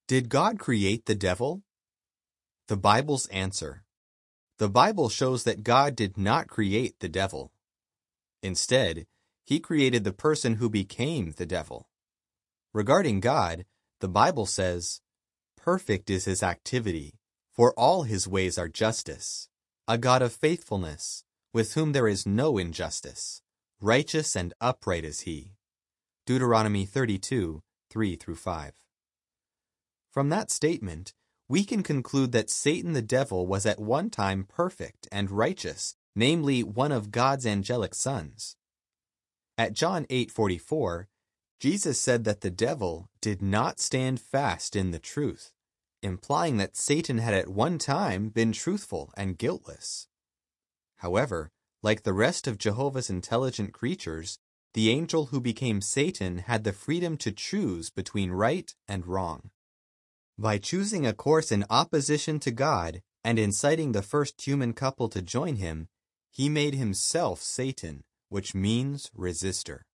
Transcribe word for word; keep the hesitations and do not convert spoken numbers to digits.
Did God create the devil? The Bible's answer. The Bible shows that God did not create the devil. Instead, he created the person who became the devil. Regarding God, the Bible says, "Perfect is his activity, for all his ways are justice, a God of faithfulness, with whom there is no injustice. Righteous and upright is he." Deuteronomy thirty-two, three through five. From that statement, we can conclude that Satan the devil was at one time perfect and righteous, namely one of God's angelic sons. At John eight forty-four, Jesus said that the devil did not stand fast in the truth, implying that Satan had at one time been truthful and guiltless. However, like the rest of Jehovah's intelligent creatures, the angel who became Satan had the freedom to choose between right and wrong. By choosing a course in opposition to God and inciting the first human couple to join him, he made himself Satan, which means resistor.